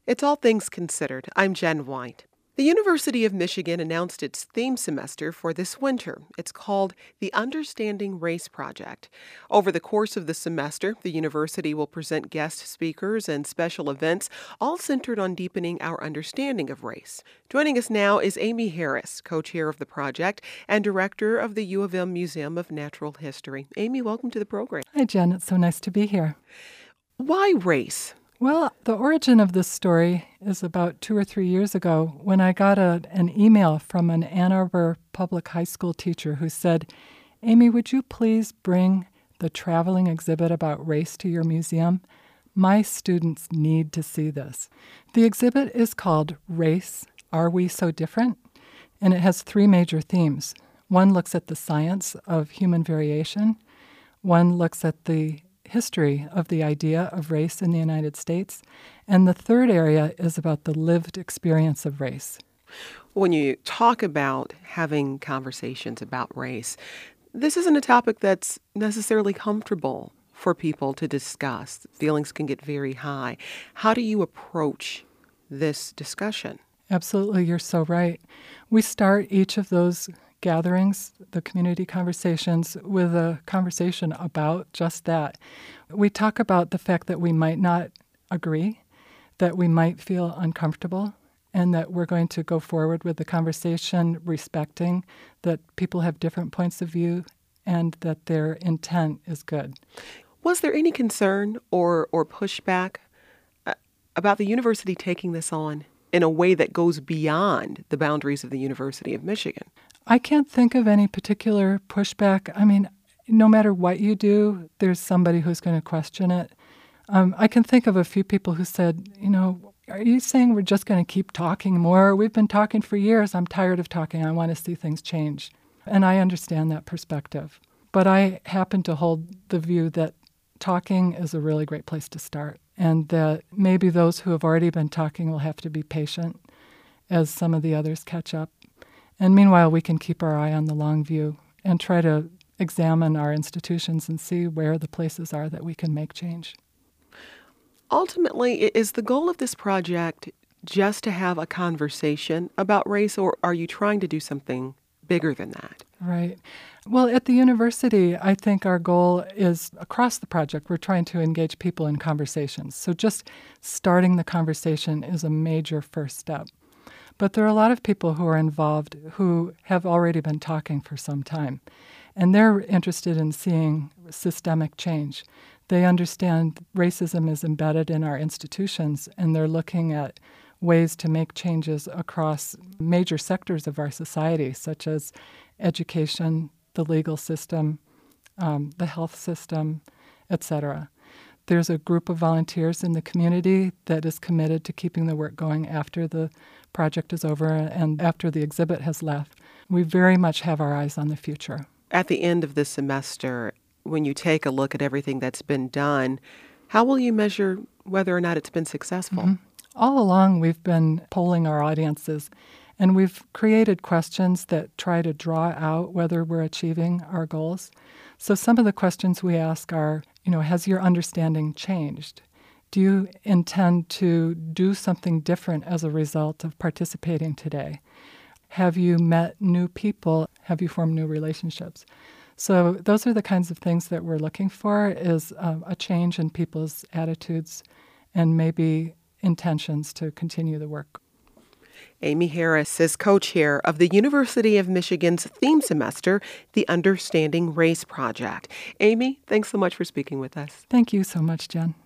It's All Things Considered. I'm Jen White. The University of Michigan announced its theme semester for this winter. It's called the Understanding Race Project. Over the course of the semester, the university will present guest speakers and special events, all centered on deepening our understanding of race. Joining us now is Amy Harris, co-chair of the project and director of the U of M Museum of Natural History. Amy, welcome to the program. Hi, Jen. It's so nice to be here. Why race? Well, the origin of this story is about 2 or 3 years ago when I got an email from an Ann Arbor public high school teacher who said, "Amy, would you please bring the traveling exhibit about race to your museum? My students need to see this." The exhibit is called Race, Are We So Different? And it has 3 major themes. One looks at the science of human variation. One looks at the history of the idea of race in the United States. And the third area is about the lived experience of race. When you talk about having conversations about race, this isn't a topic that's necessarily comfortable for people to discuss. Feelings can get very high. How do you approach this discussion? Absolutely, you're so right. We start each of those gatherings, the community conversations, with a conversation about just that. We talk about the fact that we might not agree, that we might feel uncomfortable, and that we're going to go forward with the conversation respecting that people have different points of view and that their intent is good. Was there any concern or pushback about the university taking this on in a way that goes beyond the boundaries of the University of Michigan? I can't think of any particular pushback. I mean, no matter what you do, there's somebody who's going to question it. I can think of a few people who said, are you saying we're just going to keep talking more? We've been talking for years. I'm tired of talking. I want to see things change. And I understand that perspective. But I happen to hold the view that talking is a really great place to start, and that maybe those who have already been talking will have to be patient as some of the others catch up. And meanwhile, we can keep our eye on the long view and try to examine our institutions and see where the places are that we can make change. Ultimately, is the goal of this project just to have a conversation about race, or are you trying to do something bigger than that? Right. Well, at the university, I think our goal is across the project, we're trying to engage people in conversations. So just starting the conversation is a major first step. But there are a lot of people who are involved who have already been talking for some time, and they're interested in seeing systemic change. They understand racism is embedded in our institutions, and they're looking at ways to make changes across major sectors of our society, such as education, the legal system, the health system, etc. There's a group of volunteers in the community that is committed to keeping the work going after the project is over and after the exhibit has left. We very much have our eyes on the future. At the end of this semester, when you take a look at everything that's been done, how will you measure whether or not it's been successful? Mm-hmm. All along, we've been polling our audiences, and we've created questions that try to draw out whether we're achieving our goals. So some of the questions we ask are, has your understanding changed? Do you intend to do something different as a result of participating today? Have you met new people? Have you formed new relationships? So those are the kinds of things that we're looking for, is a change in people's attitudes and maybe intentions to continue the work. Amy Harris is co-chair of the University of Michigan's theme semester, the Understanding Race Project. Amy, thanks so much for speaking with us. Thank you so much, Jen.